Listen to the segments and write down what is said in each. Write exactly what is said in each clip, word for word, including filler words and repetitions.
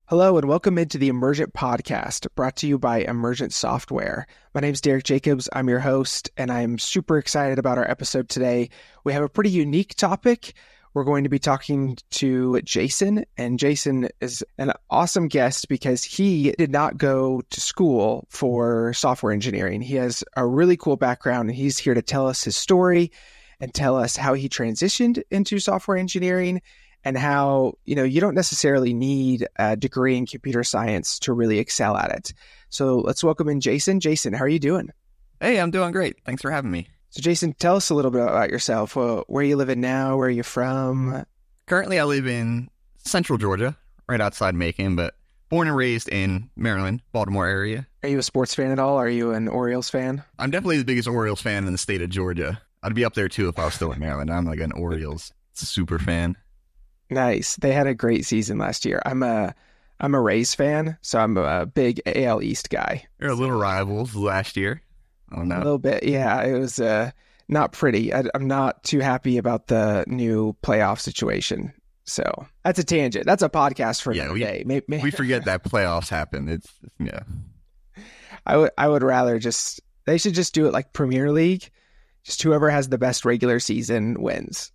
Hello and welcome into the Emergent Podcast, brought to you by Emergent Software. My name is Derek Jacobs. I'm your host, and I'm super excited about our episode today. We have a pretty unique topic. We're going to be talking to Jason, and Jason is an awesome guest because he did not go to school for software engineering. He has a really cool background, and he's here to tell us his story and tell us how he transitioned into software engineering and how, you know, you don't necessarily need a degree in computer science to really excel at it. So let's welcome in Jason. Jason, how are you doing? Hey, I'm doing great. Thanks for having me. So Jason, tell us a little bit about yourself. Well, where you living now? Where are you from? Currently, I live in central Georgia, right outside Macon, but born and raised in Maryland, Baltimore area. Are you a sports fan at all? Are you an Orioles fan? I'm definitely the biggest Orioles fan in the state of Georgia. I'd be up there too if I was still in Maryland. I'm like an Orioles super fan. Nice. They had a great season last year. I'm a I'm a Rays fan, so I'm a big A L East guy. They're a little rivals last year. Oh no. A little bit, yeah. It was uh, not pretty. I, I'm not too happy about the new playoff situation. So that's a tangent. That's a podcast for yeah, another we, day. Maybe, maybe. We forget that playoffs happen. It's yeah. I would I would rather just they should just do it like Premier League. Just whoever has the best regular season wins.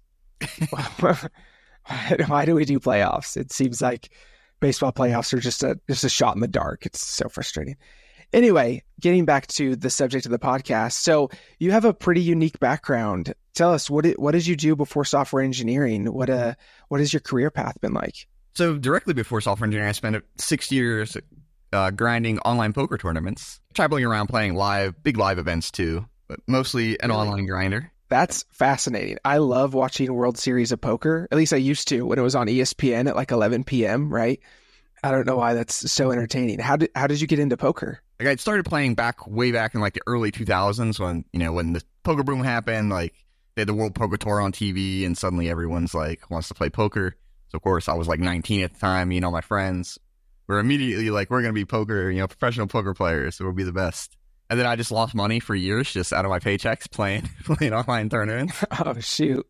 Why do we do playoffs? It seems like baseball playoffs are just a just a shot in the dark. It's so frustrating. Anyway, getting back to the subject of the podcast. So you have a pretty unique background. Tell us, what did, what did you do before software engineering? What uh what has your career path been like? So directly before software engineering, I spent six years uh, grinding online poker tournaments, traveling around playing live, big live events too, but mostly an Really? online grinder. That's fascinating. I love watching World Series of Poker. At least I used to when it was on E S P N at like eleven p.m., right? I don't know why that's so entertaining. How did how did you get into poker? Like I started playing back way back in like the early two thousands when, you know, when the poker boom happened, like they had the World Poker Tour on T V and suddenly everyone's like wants to play poker. So of course I was like nineteen at the time, you know, my friends were immediately like, we're going to be poker, you know, professional poker players. So we'll be the best. And then I just lost money for years just out of my paychecks playing playing online tournaments. Oh, shoot.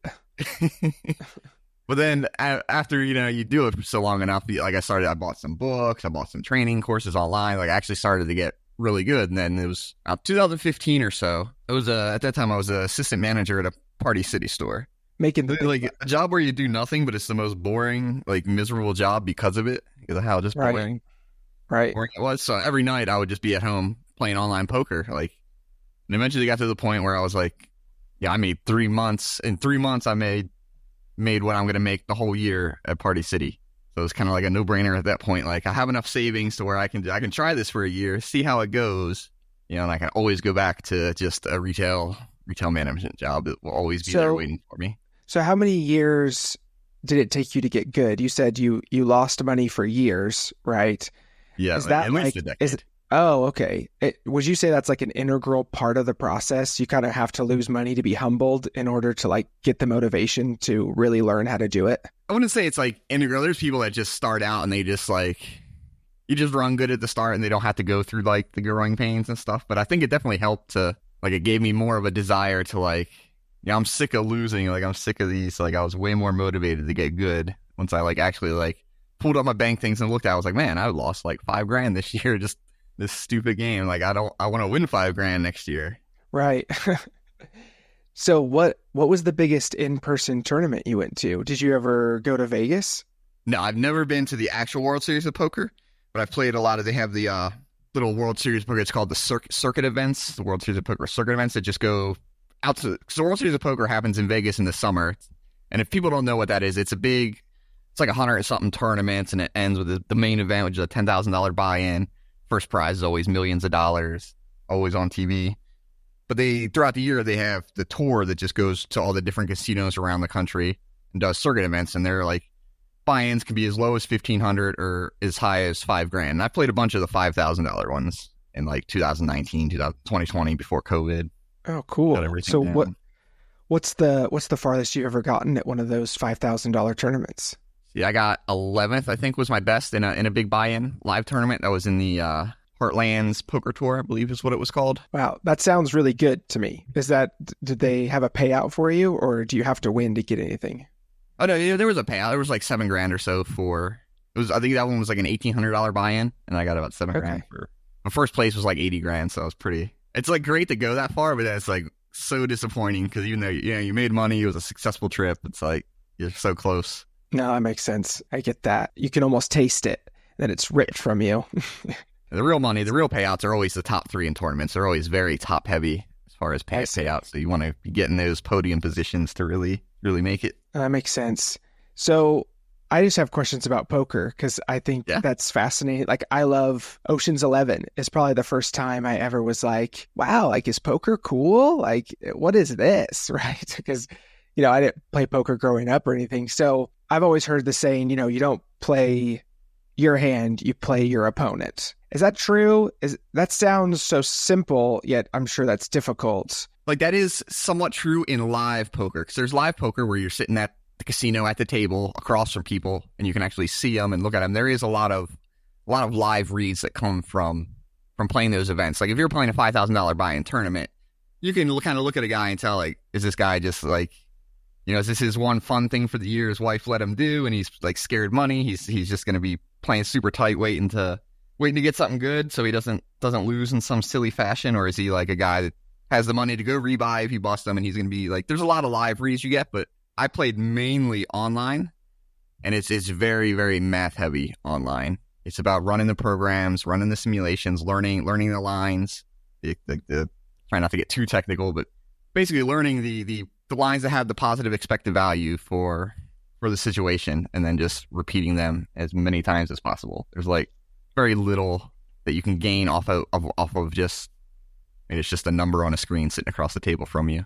But then a- after, you know, you do it for so long enough, like I started, I bought some books, I bought some training courses online. Like I actually started to get really good. And then it was about two thousand fifteen or so. It was uh, at that time I was an assistant manager at a Party City store. Making the Like a job where you do nothing, but it's the most boring, like miserable job because of it. Because of how just Right. boring, right. boring it was. So every night I would just be at home playing online poker. Like, and eventually got to the point where I was like, yeah, I made three months. In three months, I made made what I'm going to make the whole year at Party City. So it was kind of like a no-brainer at that point. Like, I have enough savings to where I can I can try this for a year, see how it goes, you know, and I can always go back to just a retail retail management job that will always be So- there waiting for me. So how many years did it take you to get good? You said you you lost money for years, right? Yeah, Is like, that at least like a decade. is it, oh, okay. It, would you say that's like an integral part of the process? You kind of have to lose money to be humbled in order to like get the motivation to really learn how to do it? I wouldn't say it's like integral. There's people that just start out and they just like, you just run good at the start and they don't have to go through like the growing pains and stuff. But I think it definitely helped to, like, it gave me more of a desire to like, yeah, I'm sick of losing. Like, I'm sick of these. Like, I was way more motivated to get good once I like actually like pulled up my bank things and looked at it. I was like, man, I lost like five grand this year. Just this stupid game. Like, I don't, I want to win five grand next year. Right. So what what was the biggest in-person tournament you went to? Did you ever go to Vegas? No, I've never been to the actual World Series of Poker, but I've played a lot of, they have the uh, little World Series of Poker. It's called the cir- circuit events, the World Series of Poker circuit events that just go out to, because the World Series of Poker happens in Vegas in the summer. And if people don't know what that is, it's a big, it's like a hundred something tournaments and it ends with the, the main event, which is a ten thousand dollars buy-in. First prize is always millions of dollars, always on T V. But they, throughout the year, they have the tour that just goes to all the different casinos around the country and does circuit events. And they're like, buy-ins can be as low as fifteen hundred dollars or as high as five grand. And I played a bunch of the five thousand dollars ones in like two thousand nineteen, twenty twenty before COVID. Oh, cool. Got everything So down. what what's the what's the farthest you've ever gotten at one of those five thousand dollars tournaments? Yeah, I got eleventh, I think was my best in a in a big buy-in live tournament. That was in the uh, Heartlands Poker Tour, I believe is what it was called. Wow, that sounds really good to me. Is that, did they have a payout for you, or do you have to win to get anything? Oh, no, yeah, there was a payout. There was like seven grand or so for It was I think that one was like an eighteen hundred dollars buy-in, and I got about seven Okay. grand for. My first place was like eighty grand, so it was pretty. It's like great to go that far, but it's like so disappointing because even though you know you made money, it was a successful trip. It's like you're so close. No, that makes sense. I get that. You can almost taste it, that it's ripped from you. The real money, the real payouts are always the top three in tournaments. They're always very top heavy as far as pay- payouts. So you want to be getting those podium positions to really, really make it. That makes sense. So I just have questions about poker because I think Yeah. that's fascinating. Like I love Ocean's Eleven. It's probably the first time I ever was like, wow, like is poker cool? Like what is this? Right? Because, you know, I didn't play poker growing up or anything. So I've always heard the saying, you know, you don't play your hand, you play your opponent. Is that true? Is that sounds so simple, yet I'm sure that's difficult. Like that is somewhat true in live poker because there's live poker where you're sitting at the casino at the table across from people and you can actually see them and look at them. There is a lot of a lot of live reads that come from from playing those events. Like if you're playing a five thousand dollars buy-in tournament, you can kind of look at a guy and tell like, is this guy just like, you know, is this his one fun thing for the year his wife let him do and he's like scared money? He's he's just going to be playing super tight, waiting to waiting to get something good so he doesn't doesn't lose in some silly fashion, or is he like a guy that has the money to go rebuy if he busts them and he's going to be like, there's a lot of live reads you get, but I played mainly online and it's it's very, very math heavy online. It's about running the programs, running the simulations, learning learning the lines, the, the, the try not to get too technical, but basically learning the the the lines that have the positive expected value for for the situation and then just repeating them as many times as possible. There's like very little that you can gain off of, of off of just I mean, it's just a number on a screen sitting across the table from you.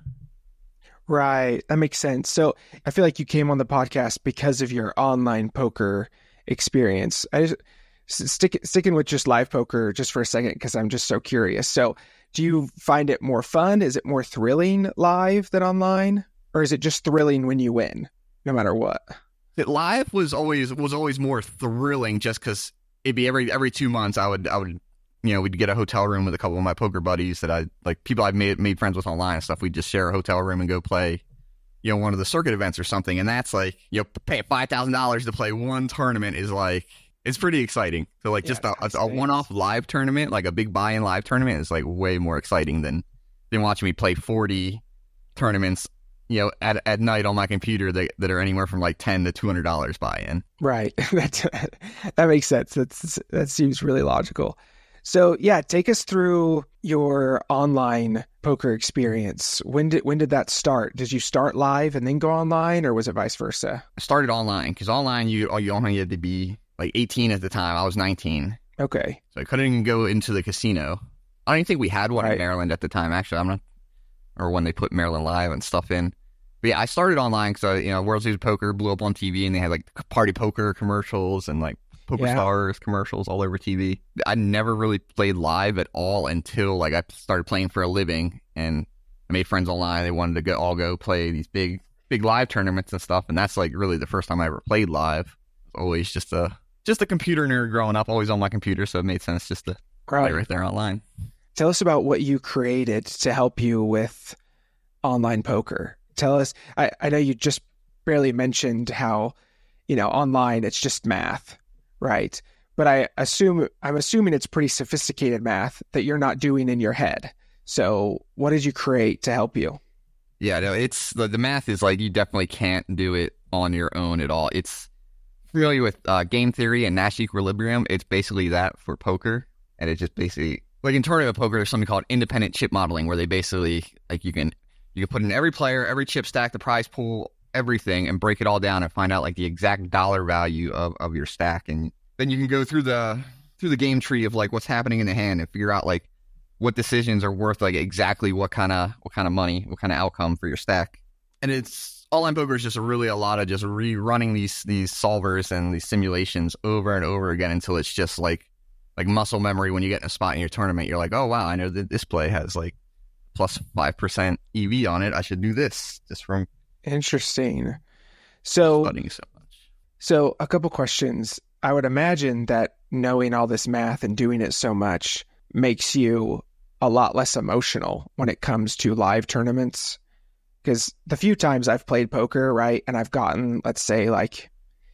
Right. That makes sense. So I feel like you came on the podcast because of your online poker experience. I just stick sticking with just live poker just for a second because I'm just so curious. So do you find it more fun? Is it more thrilling live than online? Or is it just thrilling when you win, no matter what? It live was always was always more thrilling just because it'd be every every two months I would I would you know, we'd get a hotel room with a couple of my poker buddies that I like people I've made made friends with online and stuff. We'd just share a hotel room and go play, you know, one of the circuit events or something. And that's like, you know, paying five thousand dollars to play one tournament is like, it's pretty exciting. So like Yeah, just a, that's a, a nice. one-off live tournament, like a big buy-in live tournament is like way more exciting than, than watching me play forty tournaments, you know, at at night on my computer that, that are anywhere from like ten to two hundred dollars buy-in. Right. that, that makes sense. That's, that seems really logical. So yeah, take us through your online poker experience. When did when did that start? Did you start live and then go online, or was it vice versa? I started online because online you you only had to be like eighteen at the time. I was nineteen, Okay. so I couldn't even go into the casino. I don't even think we had one Right. in Maryland at the time. Actually, I'm not, or when they put Maryland Live and stuff in. But yeah, I started online because you know World Series of Poker blew up on T V and they had like party poker commercials and like Poker Yeah. Stars commercials all over T V. I never really played live at all until like I started playing for a living and I made friends online. They wanted to go all go play these big big live tournaments and stuff, and that's like really the first time I ever played live. Always just a just a computer nerd growing up, always on my computer, so it made sense just to play Right. right there online. Tell us about what you created to help you with online poker. Tell us, I, I know you just barely mentioned how, you know, online it's just math, right? But I assume, I'm assuming it's pretty sophisticated math that you're not doing in your head. So what did you create to help you? Yeah, no, it's the, the math is like you definitely can't do it on your own at all. It's familiar with uh, game theory and Nash equilibrium. It's basically that for poker, and it just basically like in tournament poker, there's something called independent chip modeling, where they basically like you can you can put in every player, every chip stack, the prize pool, everything, and break it all down and find out like the exact dollar value of, of your stack, and then you can go through the through the game tree of like what's happening in the hand and figure out like what decisions are worth like exactly what kind of what kind of money, what kind of outcome for your stack. And it's online poker is just a really a lot of just rerunning these these solvers and these simulations over and over again until it's just like like muscle memory. When you get in a spot in your tournament, you're like, oh wow, I know that this play has like plus five percent E V on it. I should do this just from Interesting. So, studying so much. so a couple questions. I would imagine that knowing all this math and doing it so much makes you a lot less emotional when it comes to live tournaments. Because the few times I've played poker, right, and I've gotten, let's say, like,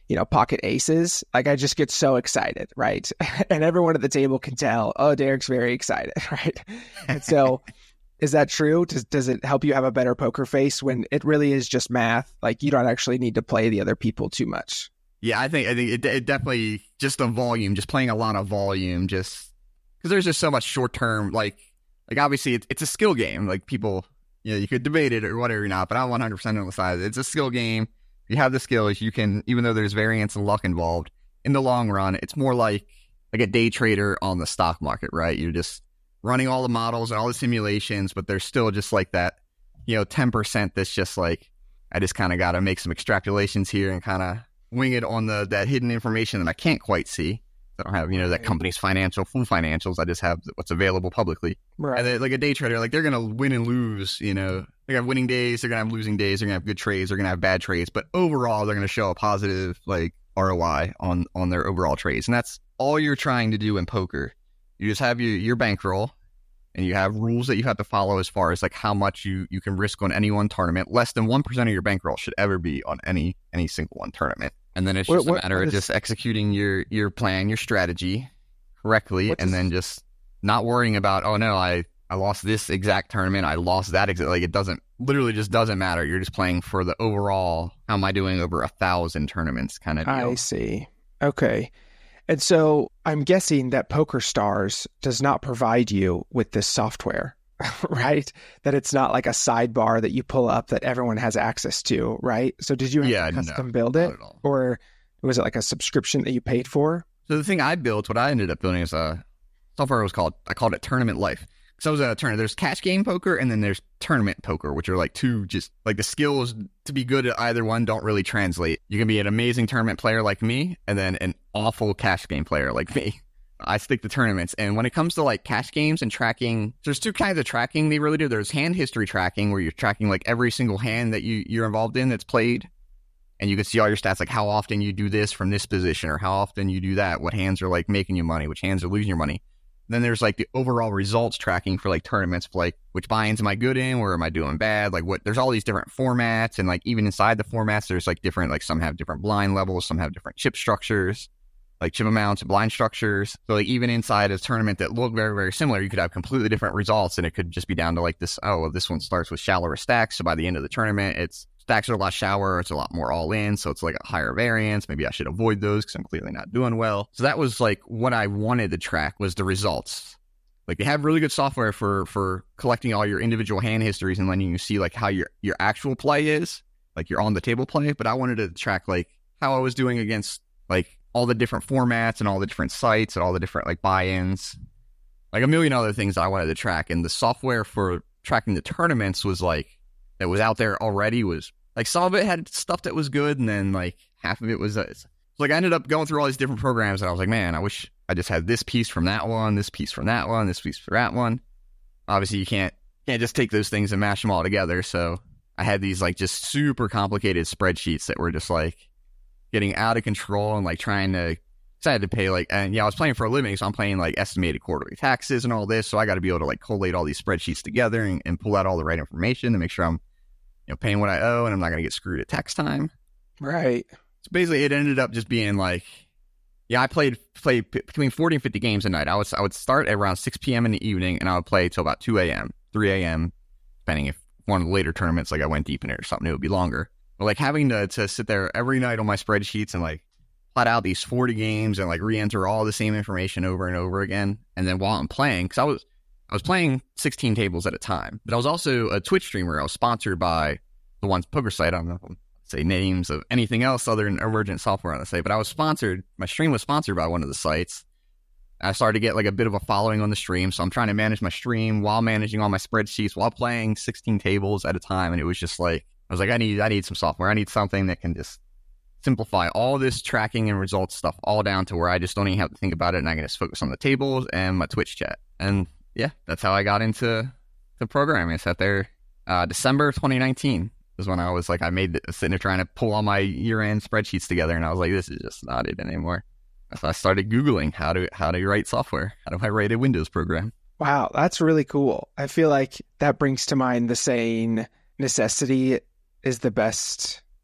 you know, pocket aces, like I just get so excited, right? And everyone at the table can tell, oh, Derek's very excited, right? And so is that true? Does, does it help you have a better poker face when it really is just math? Like you don't actually need to play the other people too much. Yeah, I think I think it, it definitely just the volume, just playing a lot of volume, just because there's just so much short term, like like obviously it's, it's a skill game. Like people, you know, you could debate it or whatever or not, but I'm one hundred percent on the side. It's a skill game. If you have the skills, you can, even though there's variance and luck involved, in the long run, it's more like like a day trader on the stock market, right? You're just running all the models and all the simulations, but there's still just like that, you know, ten percent that's just like, I just kind of got to make some extrapolations here and kind of wing it on the that hidden information that I can't quite see. I don't have, you know, that company's financial, full financials. I just have what's available publicly. Right. And then, like a day trader, like they're going to win and lose, you know. They're going to have winning days, they're going to have losing days, they're going to have good trades, they're going to have bad trades. But overall, they're going to show a positive, like, R O I on, on their overall trades. And that's all you're trying to do in poker. You just have your, your bankroll, and you have rules that you have to follow as far as, like, how much you, you can risk on any one tournament. Less than one percent of your bankroll should ever be on any any single one tournament. And then it's just what, what, a matter of just executing your, your plan, your strategy correctly, and is, then just not worrying about, oh, no, I, I lost this exact tournament, I lost that exact, like, it doesn't, literally just doesn't matter. You're just playing for the overall, how am I doing over a thousand tournaments kind of deal. I see. Okay. And so I'm guessing that PokerStars does not provide you with this software, right? That it's not like a sidebar that you pull up that everyone has access to, right? So did you have yeah, to custom no, build it? Or was it like a subscription that you paid for? So the thing I built, what I ended up building is a software was called, I called it Tournament Life. So I was a tournament. There's cash game poker and then there's tournament poker, which are like two, just like the skills to be good at either one don't really translate. You can be an amazing tournament player like me and then an awful cash game player like me. I stick to tournaments. And when it comes to like cash games and tracking, there's two kinds of tracking they really do. There's hand history tracking where you're tracking like every single hand that you, you're involved in that's played. And you can see all your stats, like how often you do this from this position or how often you do that. What hands are like making you money, which hands are losing your money. Then there's like the overall results tracking for like tournaments, for like which buy-ins am I good in, where am I doing bad, like what, there's all these different formats, and like even inside the formats there's like different, like some have different blind levels, some have different chip structures, like chip amounts and blind structures. So like even inside a tournament that look very, very similar, you could have completely different results, and it could just be down to like this, oh, well, this one starts with shallower stacks, so by the end of the tournament it's stacks are a lot shallower, it's a lot more all in, so it's like a higher variance. Maybe I should avoid those because I'm clearly not doing well. So that was like what I wanted to track, was the results. Like they have really good software for for collecting all your individual hand histories and letting you see like how your your actual play is, like your on the table play. But I wanted to track like how I was doing against like all the different formats and all the different sites and all the different like buy-ins, like a million other things that I wanted to track. And the software for tracking the tournaments was like, that was out there already, was like some of it had stuff that was good, and then like half of it was uh, so like I ended up going through all these different programs, and I was like, man, I wish I just had this piece from that one, this piece from that one, this piece for that one. Obviously, you can't can't just take those things and mash them all together. So I had these like just super complicated spreadsheets that were just like getting out of control, and like trying to. I had to pay like, and yeah, I was playing for a living, so I'm paying like estimated quarterly taxes and all this. So I got to be able to like collate all these spreadsheets together and, and pull out all the right information to make sure I'm, you know, paying what I owe and I'm not going to get screwed at tax time. Right. So basically, it ended up just being like, yeah, I played played p- between forty and fifty games a night. I was I would start at around six p.m. in the evening, and I would play till about two a.m., three a.m., depending if one of the later tournaments, like I went deep in it or something, it would be longer. But like having to to sit there every night on my spreadsheets and like plot out these forty games and like re-enter all the same information over and over again. And then while I'm playing, because I was I was playing sixteen tables at a time, but I was also a Twitch streamer. I was sponsored by the one poker site. I don't know if I'll say names of anything else other than Emergent Software on the site, but I was sponsored. My stream was sponsored by one of the sites. I started to get like a bit of a following on the stream, so I'm trying to manage my stream while managing all my spreadsheets while playing sixteen tables at a time. And it was just like, I was like, I need I need some software. I need something that can just simplify all this tracking and results stuff all down to where I just don't even have to think about it, and I can just focus on the tables and my Twitch chat. And yeah, that's how I got into the programming. I sat there uh, December twenty nineteen was when I was like, I made the, sitting there trying to pull all my year-end spreadsheets together, and I was like, this is just not it anymore. So I started Googling how to how to write software. How do I write a Windows program? Wow, that's really cool. I feel like that brings to mind the saying, necessity is the best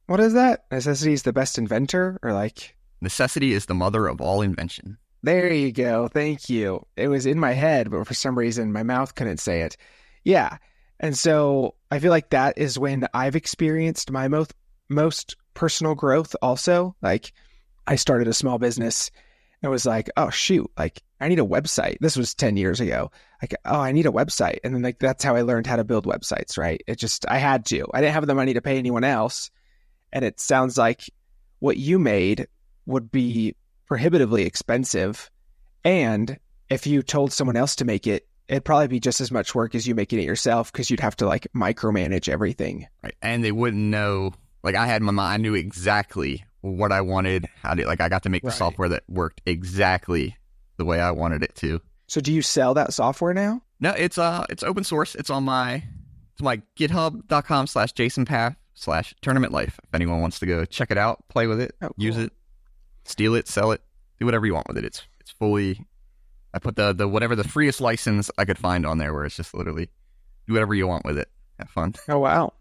What is that? Necessity is the best inventor, or like? Necessity is the mother of all invention. There you go. Thank you. It was in my head, but for some reason my mouth couldn't say it. Yeah. And so I feel like that is when I've experienced my most most personal growth also. Like I started a small business and was like, oh shoot, like I need a website. This was ten years ago. Like, oh, I need a website. And then like that's how I learned how to build websites, right? It just I had to. I didn't have the money to pay anyone else. And it sounds like what you made would be prohibitively expensive. And if you told someone else to make it, it'd probably be just as much work as you making it yourself because you'd have to like micromanage everything. Right. And they wouldn't know, like I had my mind, I knew exactly what I wanted, how to, like I got to make the Right. software that worked exactly the way I wanted it to. So do you sell that software now? No, it's uh it's open source. It's on my it's my github.com slash jasonpath slash tournament life. If anyone wants to go check it out, play with it, Oh, cool. use it, steal it, sell it, do whatever you want with it. It's it's fully I put the, the whatever the freest license I could find on there where it's just literally do whatever you want with it. Have fun. Oh, wow.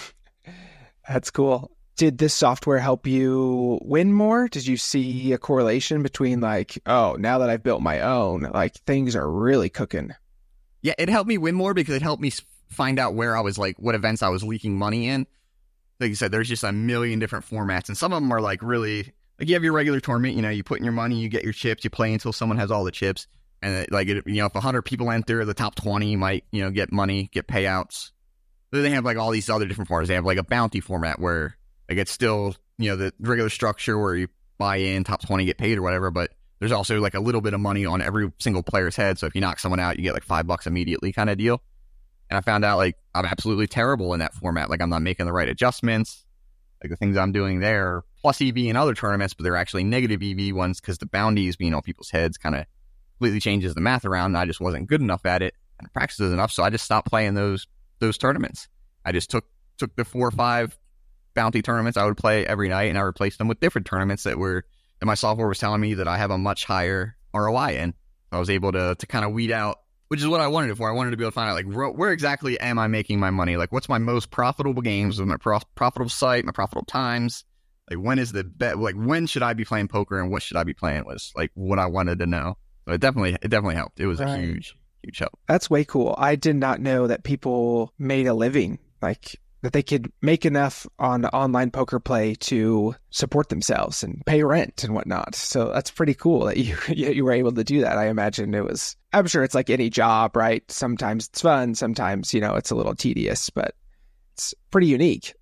That's cool. Did this software help you win more? Did you see a correlation between like, oh, now that I've built my own, like things are really cooking? Yeah, it helped me win more because it helped me s- find out where I was like, what events I was leaking money in. Like you said, there's just a million different formats, and some of them are like really, like you have your regular tournament, you know, you put in your money, you get your chips, you play until someone has all the chips, and it, like, it, you know, if one hundred people enter, the top twenty might, you know, get money, get payouts. Then they have like all these other different formats. They have like a bounty format where like it's still, you know, the regular structure where you buy in, top twenty get paid or whatever, but there's also like a little bit of money on every single player's head. So if you knock someone out, you get like five bucks immediately kind of deal. And I found out like I'm absolutely terrible in that format. Like I'm not making the right adjustments. Like the things I'm doing there are plus E V in other tournaments, but they're actually negative E V ones because the bounties being on people's heads kind of completely changes the math around. And I just wasn't good enough at it and practiced enough. So I just stopped playing those those tournaments. I just took took the four or five bounty tournaments I would play every night and I replaced them with different tournaments that were that my software was telling me that I have a much higher R O I in. I was able to to kind of weed out, which is what I wanted it for. I wanted to be able to find out like where, where exactly am I making my money? Like what's my most profitable games with my pro- profitable site, my profitable times? Like when is the bet? Like when should I be playing poker and what should I be playing? Was like what I wanted to know. So it definitely it definitely helped. It was Right. a huge huge help. That's way cool. I did not know that people made a living, like that they could make enough on online poker play to support themselves and pay rent and whatnot. So that's pretty cool that you you were able to do that. I imagine it was, I'm sure it's like any job, right? Sometimes it's fun. Sometimes, you know, it's a little tedious, but it's pretty unique.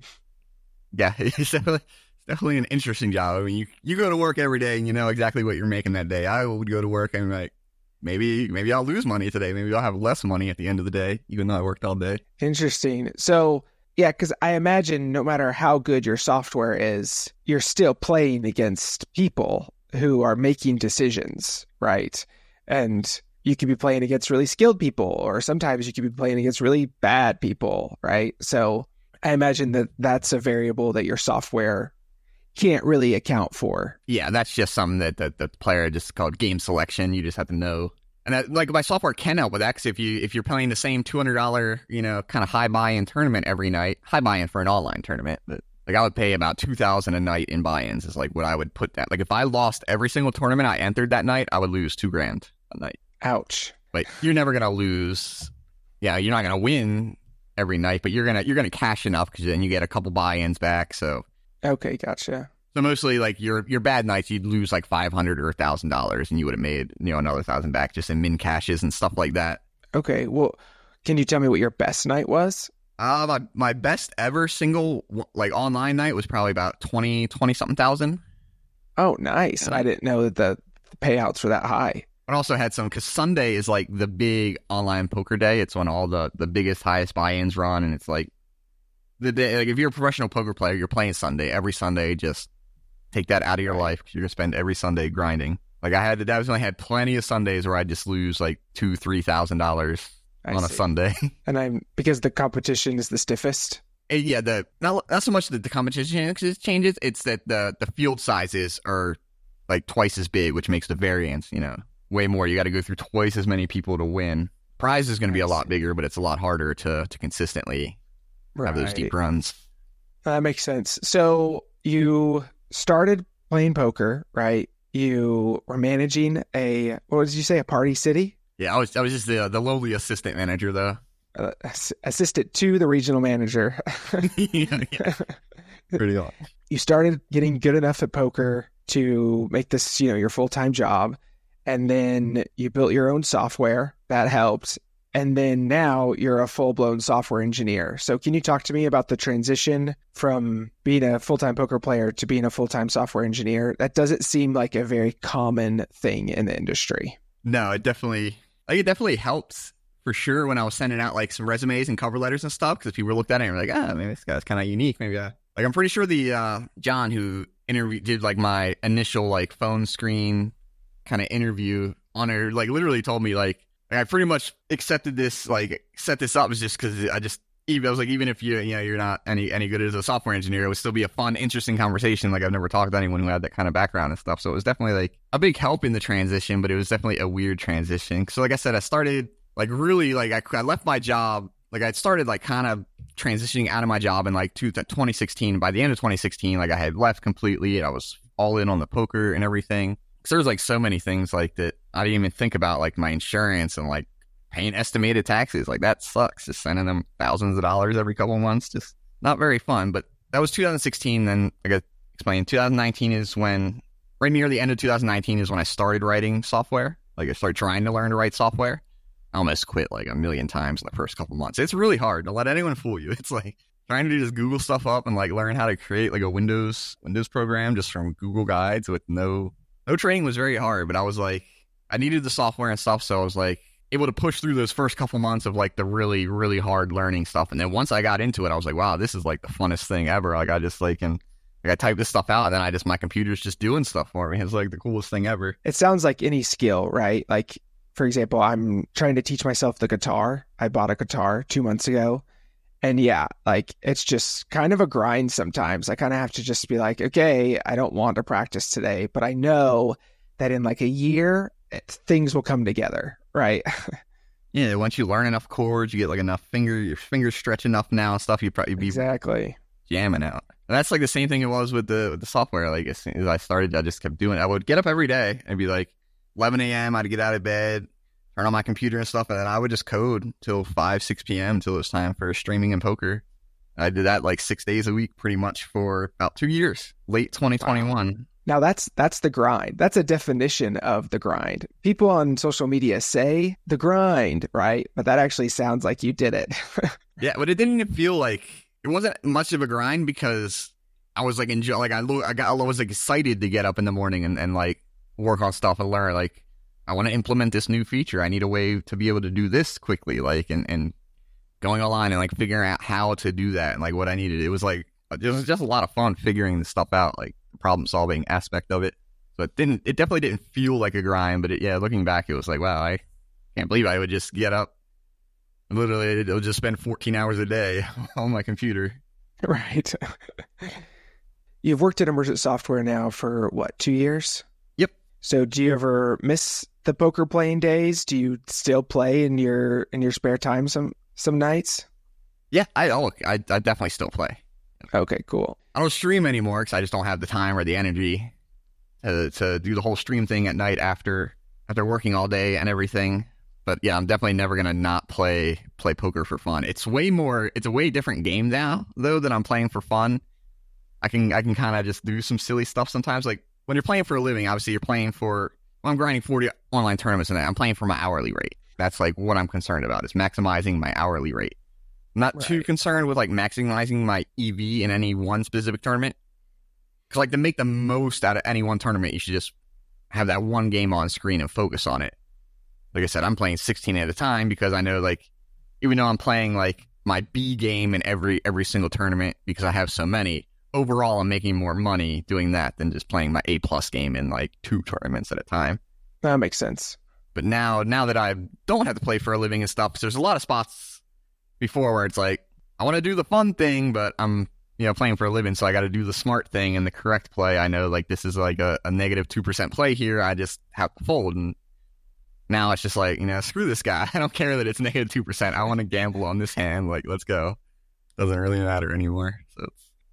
Yeah, it's definitely it's definitely an interesting job. I mean, you you go to work every day and you know exactly what you're making that day. I would go to work and like maybe maybe I'll lose money today. Maybe I'll have less money at the end of the day, even though I worked all day. Interesting. So, yeah, because I imagine no matter how good your software is, you're still playing against people who are making decisions, right? And you could be playing against really skilled people, or sometimes you could be playing against really bad people, right? So I imagine that that's a variable that your software can't really account for. Yeah, that's just something that the, the player just called game selection. You just have to know. And that, like my software can help with that because if you if you're playing the same two hundred dollars, you know, kind of high buy-in tournament every night, high buy-in for an online tournament, but like I would pay about two thousand dollars a night in buy-ins is like what I would put that. Like if I lost every single tournament I entered that night, I would lose two grand a night. Ouch. But you're never gonna lose. Yeah, you're not gonna win every night, but you're gonna you're gonna cash enough because then you get a couple buy-ins back. So Okay, gotcha. so mostly like your your bad nights, you'd lose like five hundred or a thousand dollars, and you would have made you know another thousand back just in min cashes and stuff like that. Okay, well, can you tell me what your best night was? Uh, my my best ever single like online night was probably about twenty twenty something thousand. Oh, nice. Yeah. I didn't know that the the payouts were that high. But I also had some because Sunday is like the big online poker day. It's when all the the biggest highest buy-ins run, and it's like the day. Like if you're a professional poker player, you're playing Sunday every Sunday. Just take that out of your Right. life because you're gonna spend every Sunday grinding. Like I had, I was only had plenty of Sundays where I just lose like two, three thousand dollars I on a see. Sunday. And I'm because the competition is the stiffest. And yeah, the not not so much that the competition changes. It's that the the field sizes are like twice as big, which makes the variance, you know, way more. You got to go through twice as many people to win. Prize is going to be I a lot see. bigger, but it's a lot harder to to consistently have those deep runs. That makes sense. So you started playing poker, right? You were managing a, what did you say, a Party City? Yeah, I was I was just the the lowly assistant manager though. Uh, ass- assistant to the regional manager. yeah, yeah. Pretty odd. You started getting good enough at poker to make this, you know, your full-time job. And then you built your own software. That helped. And then now you're a full-blown software engineer. So can you talk to me about the transition from being a full-time poker player to being a full-time software engineer? That doesn't seem like a very common thing in the industry. No, it definitely, like, it definitely helps for sure when I was sending out like some resumes and cover letters and stuff, because people looked at it and were like, ah, maybe this guy's kind of unique. Maybe I, like, I'm pretty sure the uh, John who interviewed, did like my initial like phone screen kind of interview on her, like literally told me like, I pretty much accepted this, like, set this up is just because I just, even I was like, even if you, you know, you're not any any good as a software engineer, it would still be a fun, interesting conversation. Like, I've never talked to anyone who had that kind of background and stuff. So it was definitely like a big help in the transition, but it was definitely a weird transition. So like I said, I started like really like I, I left my job, like I started like kind of transitioning out of my job in like two, twenty sixteen. By the end of twenty sixteen, like I had left completely. I was all in on the poker and everything. Because there's like so many things like that I didn't even think about, like my insurance and like paying estimated taxes. Like that sucks, just sending them thousands of dollars every couple of months. Just not very fun. But that was two thousand sixteen. Then like I explained, two thousand nineteen is when, right near the end of two thousand nineteen is when I started writing software. Like I started trying to learn to write software. I almost quit like a million times in the first couple of months. It's really hard. Don't let anyone fool you. It's like trying to just Google stuff up and like learn how to create like a Windows Windows program just from Google Guides with no no training was very hard. But I was like, I needed the software and stuff, so I was like able to push through those first couple months of like the really really hard learning stuff. And then once I got into it, I was like, wow, this is like the funnest thing ever. Like I just like and like I type this stuff out and then I just my computer's just doing stuff for me. It's like the coolest thing ever. It sounds like any skill, right? Like, for example, I'm trying to teach myself the guitar. I bought a guitar two months ago. And yeah, like it's just kind of a grind sometimes. I kind of have to just be like, okay, I don't want to practice today, but I know that in like a year, it, things will come together, right? Yeah, once you learn enough chords, you get like enough finger, your fingers stretch enough now and stuff, you probably be exactly jamming out. And that's like the same thing it was with the with the software. Like as soon as I started, I just kept doing it. I would get up every day and be like eleven a.m. I'd get out of bed, turn on my computer and stuff, and then I would just code till five, six p.m. until it was time for streaming and poker. I did that like six days a week pretty much for about two years, late twenty twenty-one. Wow. Now that's that's the grind. That's a definition of the grind. People on social media say the grind, right? But that actually sounds like you did it. Yeah, but it didn't feel like, it wasn't much of a grind because I was like enjoy, like I, I got, I was like excited to get up in the morning and, and like work on stuff and learn. Like I want to implement this new feature. I need a way to be able to do this quickly, like and and going online and like figuring out how to do that and like what I needed. It was like it was just a lot of fun figuring the stuff out, like the problem solving aspect of it. So it didn't, it definitely didn't feel like a grind, but it, yeah, looking back, it was like, wow, I can't believe I would just get up. Literally, it would just spend fourteen hours a day on my computer. Right. You've worked at Emergent Software now for what, two years? Yep. So do you ever miss the poker playing days? Do you still play in your in your spare time some some nights? Yeah, I oh, I, I definitely still play. Okay, cool. I don't stream anymore because I just don't have the time or the energy to to do the whole stream thing at night after after working all day and everything. But yeah, I'm definitely never gonna not play play poker for fun. It's way more. It's a way different game now, though, that I'm playing for fun. I can I can kind of just do some silly stuff sometimes. Like when you're playing for a living, obviously you're playing for. Well, I'm grinding forty online tournaments a night. I'm playing for my hourly rate. That's like what I'm concerned about, is maximizing my hourly rate. I'm not right. too concerned with like maximizing my E V in any one specific tournament. Because like to make the most out of any one tournament, you should just have that one game on screen and focus on it. Like I said, I'm playing sixteen at a time because I know like even though I'm playing like my B game in every every single tournament because I have so many, overall I'm making more money doing that than just playing my A plus game in like two tournaments at a time. That makes sense. But now now that I don't have to play for a living and stuff, because there's a lot of spots before where it's like I want to do the fun thing, but I'm you know playing for a living, so I got to do the smart thing and the correct play. I know like this is like a, a negative two percent play here. I just have to fold. And now it's just like, you know, screw this guy. I don't care that it's negative two percent. I want to gamble on this hand. Like, let's go. Doesn't really matter anymore. So it's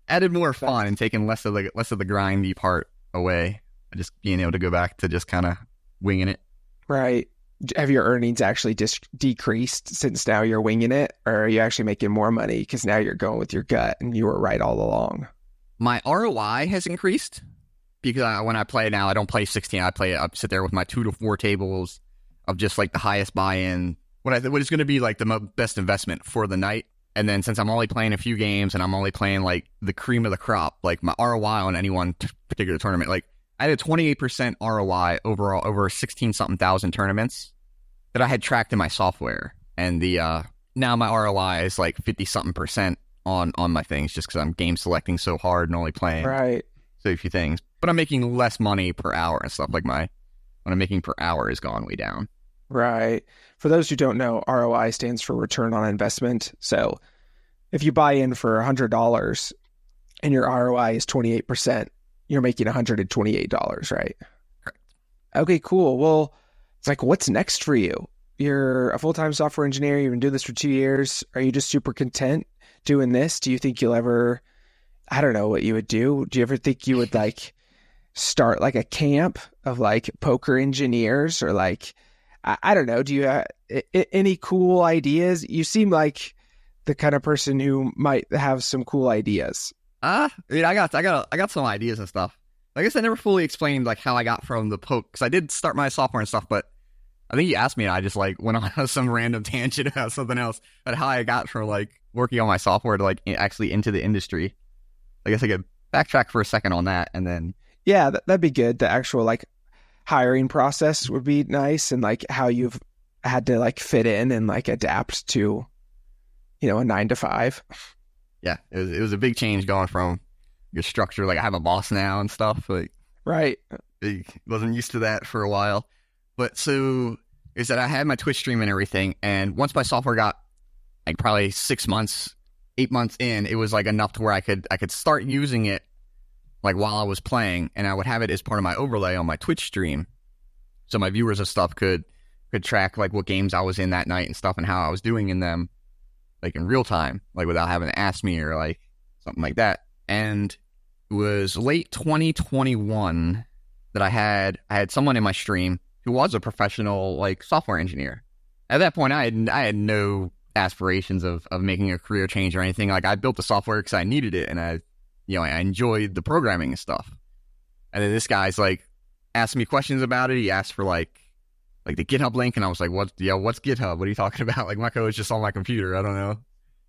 added more fun and taken less of the less of the grindy part away. Just being able to go back to just kind of winging it. Right. Have your earnings actually dis- decreased since now you're winging it, or are you actually making more money because now you're going with your gut and you were right all along? My R O I has increased because I, when I play now, I don't play sixteen. I play. I sit there with my two to four tables of just like the highest buy-in. What I what is going to be like the mo- best investment for the night. And then since I'm only playing a few games and I'm only playing like the cream of the crop, like my R O I on any one t- particular tournament, like I had a twenty-eight percent R O I overall over sixteen something thousand tournaments that I had tracked in my software. And the uh, now my R O I is like fifty something percent on, on my things just because I'm game selecting so hard and only playing right. so few things. But I'm making less money per hour and stuff. Like my, what I'm making per hour has gone way down. Right. For those who don't know, R O I stands for return on investment. So if you buy in for one hundred dollars and your R O I is twenty-eight percent, you're making one hundred twenty-eight dollars, right? Correct. Okay, cool. Well, it's like, what's next for you? You're a full-time software engineer. You've been doing this for two years. Are you just super content doing this? Do you think you'll ever, I don't know what you would do. Do you ever think you would like start like a camp of like poker engineers or like, I, I don't know. Do you have any cool ideas? You seem like the kind of person who might have some cool ideas. Uh, I mean, I got, I got, I got some ideas and stuff. I guess I never fully explained like how I got from the poke, because I did start my software and stuff, but I think you asked me and I just like went on some random tangent about something else, but how I got from like working on my software to like actually into the industry. I guess I could backtrack for a second on that and then. Yeah, that, that'd be good. The actual like hiring process would be nice, and like how you've had to like fit in and like adapt to, you know, a nine to five. Yeah, it was, it was a big change going from your structure. Like I have a boss now and stuff. Like right, I wasn't used to that for a while. But so is that I had my Twitch stream and everything, and once my software got like probably six months, eight months in, it was like enough to where I could I could start using it like while I was playing, and I would have it as part of my overlay on my Twitch stream, so my viewers and stuff could could track like what games I was in that night and stuff and how I was doing in them, like in real time, like without having to ask me or like something like that. And it was late twenty twenty-one that I had I had someone in my stream who was a professional like software engineer. At that point, I had I had no aspirations of of making a career change or anything. Like I built the software because I needed it, and I, you know, I enjoyed the programming and stuff. And then this guy's like asked me questions about it. He asked for like like the GitHub link, and I was like, "What? Yeah, what's GitHub? What are you talking about? Like my code is just on my computer. I don't know."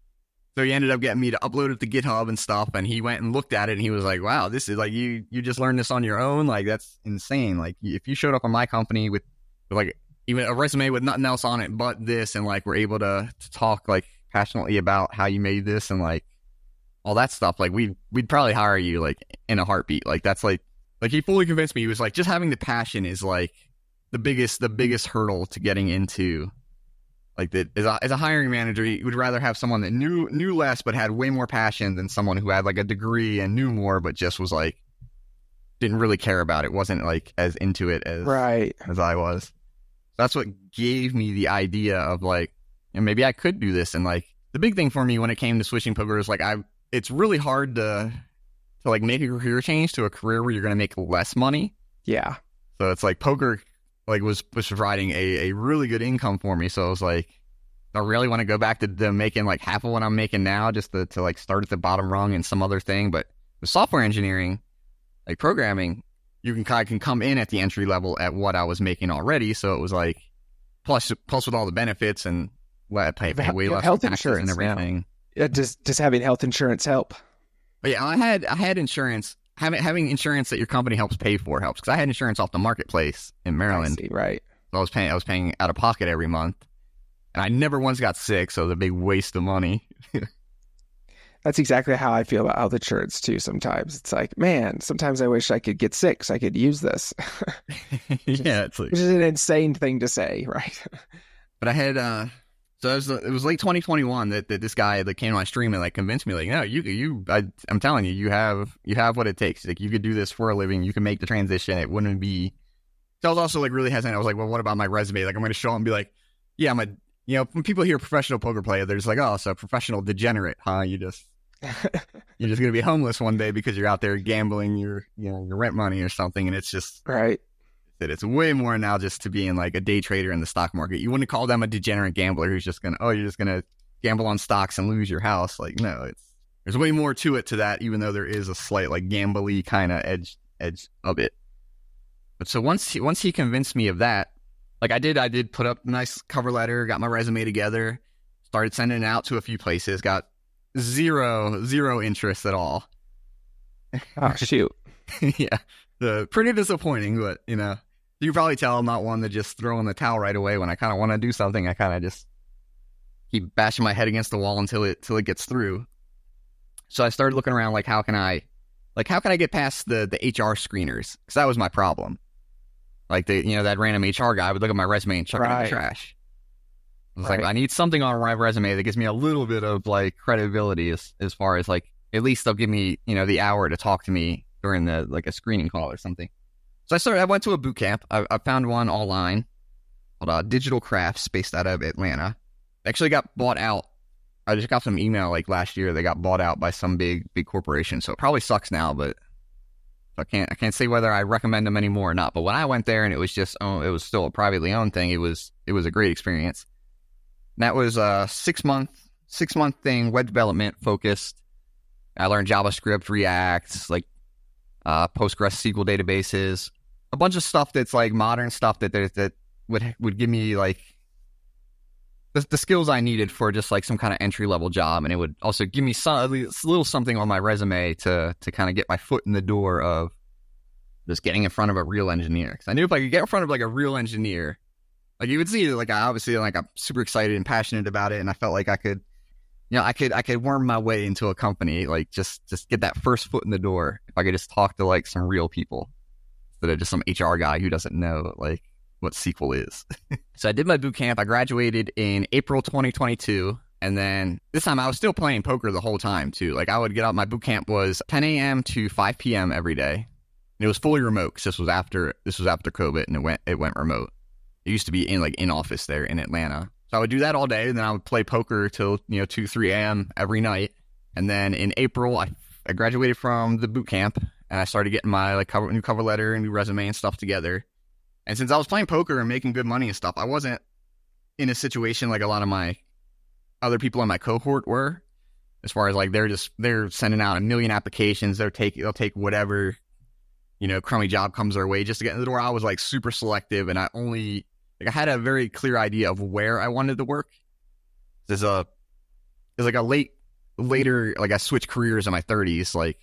So he ended up getting me to upload it to GitHub and stuff, and he went and looked at it, and he was like, "Wow, this is like you you just learned this on your own? Like that's insane! Like if you showed up on my company with, with like even a resume with nothing else on it but this, and like we're able to to talk like passionately about how you made this and like all that stuff, like we we'd probably hire you like in a heartbeat. Like that's like like he fully convinced me. He was like, just having the passion is like the biggest the biggest hurdle to getting into." Like that as a, as a hiring manager, you would rather have someone that knew knew less but had way more passion than someone who had like a degree and knew more but just was like didn't really care about it, wasn't like as into it as right as I was. That's what gave me the idea of like, and maybe I could do this. And like the big thing for me when it came to switching poker is like I, it's really hard to to like make a career change to a career where you're going to make less money. Yeah. So it's like poker. Like was, was providing a, a really good income for me. So I was like, I really want to go back to, to making like half of what I'm making now just to, to like start at the bottom rung and some other thing. But with software engineering, like programming, you can kind of can come in at the entry level at what I was making already. So it was like, plus plus with all the benefits and let pay, pay way less health taxes insurance and everything. Yeah, does does having health insurance help? But yeah, I had I had insurance. Having having insurance that your company helps pay for helps, because I had insurance off the marketplace in Maryland. I see, right. So I was paying I was paying out of pocket every month, and I never once got sick. So it was a big waste of money. That's exactly how I feel about health insurance too. Sometimes it's like, man, sometimes I wish I could get sick so I could use this. Yeah, it's like, which is an insane thing to say, right? But I had uh, so it was, it was late twenty twenty-one that, that this guy that came to my stream and like convinced me, like, no, you you I, I'm telling you, you have you have what it takes. Like you could do this for a living. You can make the transition. It wouldn't be. So I was also like really hesitant. I was like, well, what about my resume? Like I'm going to show up and be like, yeah, I'm a, you know, when people hear professional poker player, they're just like, oh, so professional degenerate, huh? You just You're just going to be homeless one day because you're out there gambling your, you know, your rent money or something. And it's just, right. That it's way more analogous to being like a day trader in the stock market. You wouldn't call them a degenerate gambler who's just going to, oh, you're just going to gamble on stocks and lose your house. Like, no, it's, there's way more to it to that, even though there is a slight like gambly kind of edge, edge of it. But so once he, once he convinced me of that, like I did, I did put up a nice cover letter, got my resume together, started sending it out to a few places, got zero, zero interest at all. Oh, shoot. Yeah. The, pretty disappointing, but you know, you can probably tell I'm not one to just throw in the towel right away. When I kind of want to do something, I kind of just keep bashing my head against the wall until it, till it gets through. So I started looking around, like, how can I, like, how can I get past the, the H R screeners? Because that was my problem. Like, the, you know, that random H R guy would look at my resume and chuck right. it in the trash. I was right. like, I need something on my resume that gives me a little bit of, like, credibility as, as far as, like, at least they'll give me, you know, the hour to talk to me during the, like, a screening call or something. So I started, I went to a boot camp. I, I found one online called uh, Digital Crafts, based out of Atlanta. It actually got bought out. I just got some email like last year. They got bought out by some big, big corporation. So it probably sucks now, but I can't, I can't say whether I recommend them anymore or not. But when I went there and it was just, oh, it was still a privately owned thing. It was, it was a great experience. And that was a six month, six month thing, web development focused. I learned JavaScript, React, like uh, PostgreSQL databases, a bunch of stuff that's like modern stuff that that would would give me like the, the skills I needed for just like some kind of entry level job, and it would also give me some a little something on my resume to to kind of get my foot in the door of just getting in front of a real engineer. Because I knew if I could get in front of like a real engineer, like you would see, like I obviously like I'm super excited and passionate about it, and I felt like I could, you know, I could I could worm my way into a company, like just just get that first foot in the door if I could just talk to like some real people instead of just some H R guy who doesn't know like what S Q L is. So I did my boot camp. I graduated in April twenty twenty-two, and then this time I was still playing poker the whole time too. Like I would get out. My boot camp was ten a.m. to five p.m. every day. And it was fully remote because this was after this was after COVID, and it went it went remote. It used to be in like in office there in Atlanta. So I would do that all day, and then I would play poker till, you know, two, three a.m. every night. And then in April, I, I graduated from the boot camp, and I started getting my like cover, new cover letter and new resume and stuff together. And since I was playing poker and making good money and stuff, I wasn't in a situation like a lot of my other people in my cohort were, as far as like they're just they're sending out a million applications. They're taking they'll take whatever, you know, crummy job comes their way just to get in the door. I was like super selective, and I only. Like I had a very clear idea of where I wanted to work. There's a, there's like a late, later, like I switched careers in my thirties. Like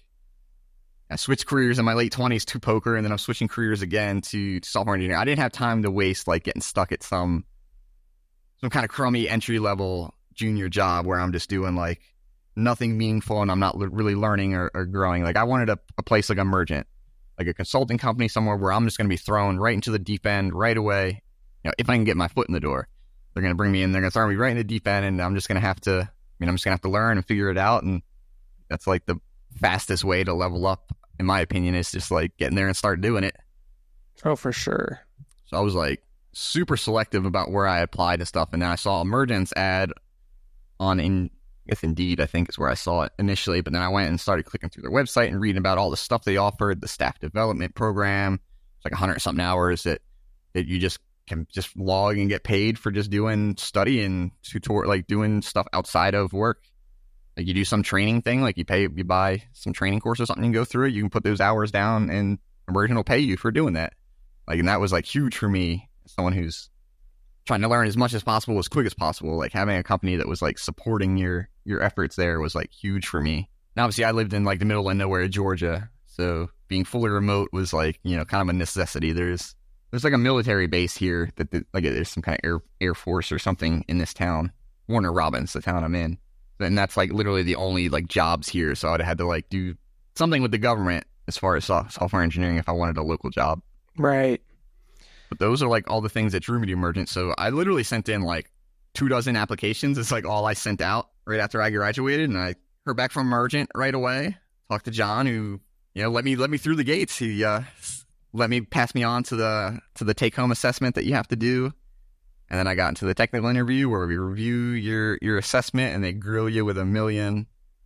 I switched careers in my late twenties to poker, and then I'm switching careers again to, to software engineering. I didn't have time to waste like getting stuck at some, some kind of crummy entry level junior job where I'm just doing like nothing meaningful and I'm not l- really learning or, or growing. Like I wanted a, a place like Emergent, like a consulting company somewhere where I'm just going to be thrown right into the deep end right away. You know, if I can get my foot in the door, they're going to bring me in, they're going to throw me right in the deep end, and I'm just going to have to, I mean, I'm just going to have to learn and figure it out. And that's like the fastest way to level up, in my opinion, is just like getting there and start doing it. Oh, for sure. So I was like super selective about where I applied and stuff. And then I saw Emergent's ad on, in, I guess Indeed, I think is where I saw it initially. But then I went and started clicking through their website and reading about all the stuff they offered, the staff development program. It's like a hundred something hours that, that you just can just log and get paid for just doing study and tutor, like doing stuff outside of work. Like you do some training thing, like you pay, you buy some training course or something and go through it. You can put those hours down and Emergent will pay you for doing that. Like, and that was like huge for me, someone who's trying to learn as much as possible, as quick as possible. Like having a company that was like supporting your, your efforts there was like huge for me. And obviously I lived in like the middle of nowhere, Georgia. So being fully remote was like, you know, kind of a necessity. There's, There's like a military base here that, that like there's some kind of air Air Force or something in this town. Warner Robins, the town I'm in. And that's like literally the only like jobs here. So I'd have had to like do something with the government as far as software engineering if I wanted a local job. Right. But those are like all the things that drew me to Emergent. So I literally sent in like two dozen applications. It's like all I sent out right after I graduated. And I heard back from Emergent right away. Talked to John, who, you know, let me let me through the gates. He, uh, let me pass me on to the to the take-home assessment that you have to do. And then I got into the technical interview where we review your, your assessment and they grill you with a million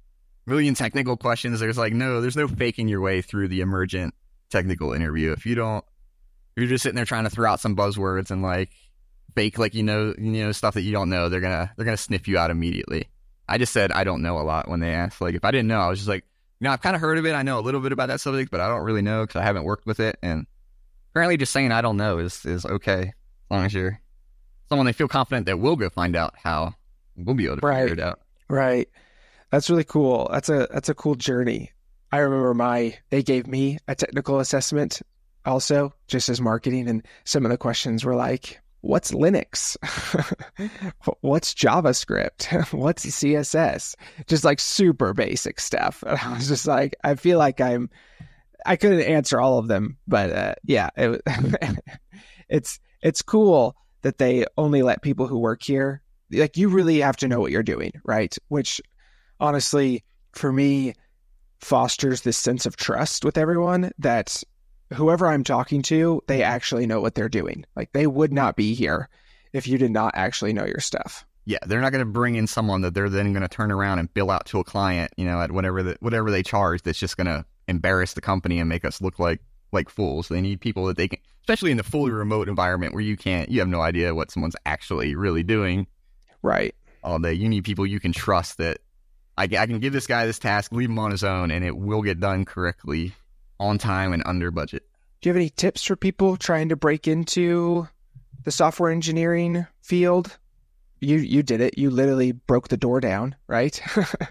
million technical questions. There's like, no, there's no faking your way through the emergent technical interview. If you don't, if you're just sitting there trying to throw out some buzzwords and like fake, like, you know, you know, stuff that you don't know, they're going to, they're going to sniff you out immediately. I just said, I don't know a lot when they asked. Like, if I didn't know, I was just like, you know, I've kind of heard of it. I know a little bit about that subject, but I don't really know because I haven't worked with it. And apparently just saying I don't know is, is okay. As long as you're someone they feel confident that will go find out how, we'll be able to right. figure it out. Right. That's really cool. That's a, that's a cool journey. I remember my, they gave me a technical assessment also just as marketing. And some of the questions were like, what's Linux? What's JavaScript? What's C S S? Just like super basic stuff. And I was just like, I feel like I'm, I couldn't answer all of them, but uh, yeah, it, it's, it's cool that they only let people who work here, like you really have to know what you're doing, right? Which honestly, for me, fosters this sense of trust with everyone that whoever I'm talking to, they actually know what they're doing. Like they would not be here if you did not actually know your stuff. Yeah, they're not going to bring in someone that they're then going to turn around and bill out to a client, you know, at whatever the, whatever they charge. That's just going to embarrass the company and make us look like like fools. They need people that they can, especially in the fully remote environment where you can't, you have no idea what someone's actually really doing. Right. All day. You need people you can trust that I, I can give this guy this task, leave him on his own, and it will get done correctly, on time and under budget. Do you have any tips for people trying to break into the software engineering field? You you did it. You literally broke the door down, right?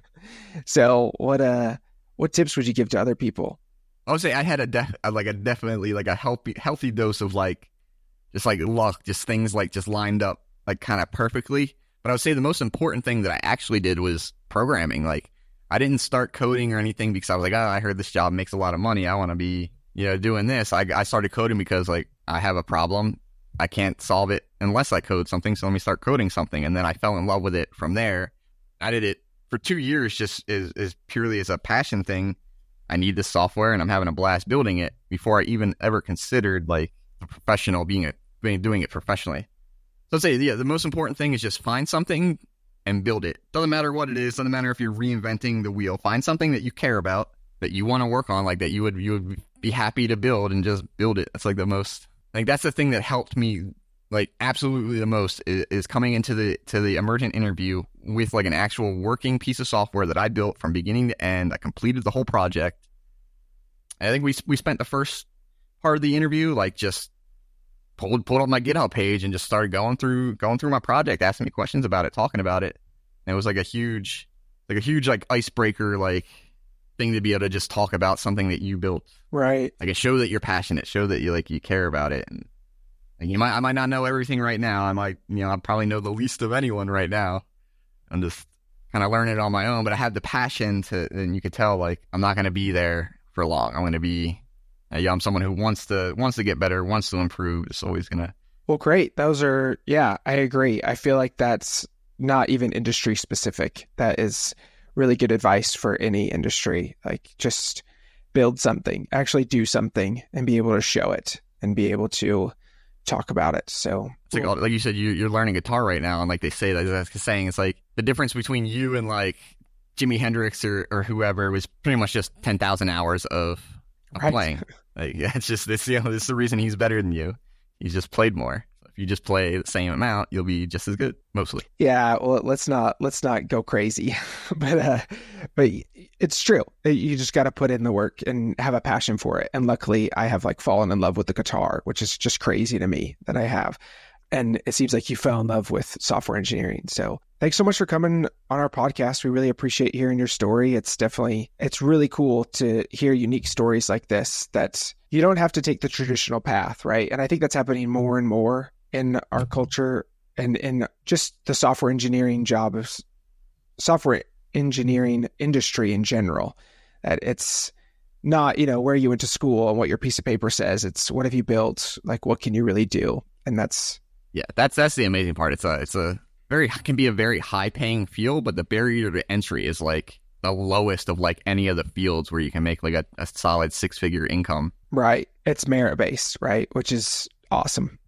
So what uh what tips would you give to other people? I would say I had a def- like a definitely like a healthy healthy dose of like just like luck, just things like just lined up like kind of perfectly. But I would say the most important thing that I actually did was programming. Like I didn't start coding or anything because I was like, oh, I heard this job makes a lot of money. I want to be, you know, doing this. I, I started coding because like I have a problem. I can't solve it unless I code something. So let me start coding something. And then I fell in love with it from there. I did it for two years just as, as purely as a passion thing. I need this software and I'm having a blast building it before I even ever considered like a professional being a, being, doing it professionally. So I'd say, yeah, the most important thing is just find something and build it. Doesn't matter what it is. Doesn't matter if you're reinventing the wheel. Find something that you care about, that you want to work on, like that you would you would be happy to build, and just build it. That's like the most. Like that's the thing that helped me, like absolutely the most, is, is coming into the to the emergent interview with like an actual working piece of software that I built from beginning to end. I completed the whole project. I think we we spent the first part of the interview like just. Pulled pulled up my GitHub page and just started going through going through my project, asking me questions about it, talking about it. And it was like a huge, like a huge like icebreaker like thing to be able to just talk about something that you built. Right. Like it show that you're passionate, show that you like you care about it. And like, you might I might not know everything right now. I might you know I probably know the least of anyone right now. I'm just kind of learning it on my own. But I have the passion to, and you could tell like I'm not going to be there for long. I'm going to be. Uh, yeah, I'm someone who wants to wants to get better, wants to improve. It's always gonna. Well, great. Those are, yeah, I agree. I feel like that's not even industry specific. That is really good advice for any industry. Like just build something, actually do something, and be able to show it and be able to talk about it. So, it's like, like you said, you, you're learning guitar right now, and like they say, like that's saying, it's like the difference between you and like Jimi Hendrix or, or whoever was pretty much just ten thousand hours of. I'm right. playing. Like, yeah, it's just this. You know, this is the reason he's better than you. He's just played more. So if you just play the same amount, you'll be just as good, mostly. Yeah. Well, let's not let's not go crazy, but uh, but it's true. You just got to put in the work and have a passion for it. And luckily, I have like fallen in love with the guitar, which is just crazy to me that I have. And it seems like you fell in love with software engineering. So thanks so much for coming on our podcast. We really appreciate hearing your story. It's definitely, it's really cool to hear unique stories like this, that you don't have to take the traditional path, right? And I think that's happening more and more in our culture and in just the software engineering job of software engineering industry in general. That it's not, you know, where you went to school and what your piece of paper says. It's what have you built? Like, what can you really do? And that's, Yeah, that's that's the amazing part. It's a it's a very can be a very high paying field, but the barrier to entry is like the lowest of like any of the fields where you can make like a, a solid six figure income. Right. It's merit based, right? Which is awesome.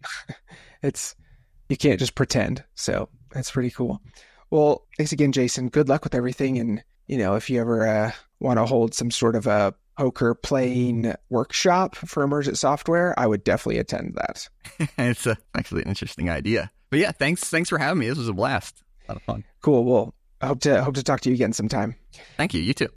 It's you can't just pretend. So that's pretty cool. Well, thanks again, Jason. Good luck with everything, and you know, if you ever uh, want to hold some sort of a poker playing workshop for Emergent Software, I would definitely attend that. It's a, actually an interesting idea. But yeah, thanks thanks for having me. This was a blast. A lot of fun. Cool. Well, I hope to hope to talk to you again sometime. Thank you. You too.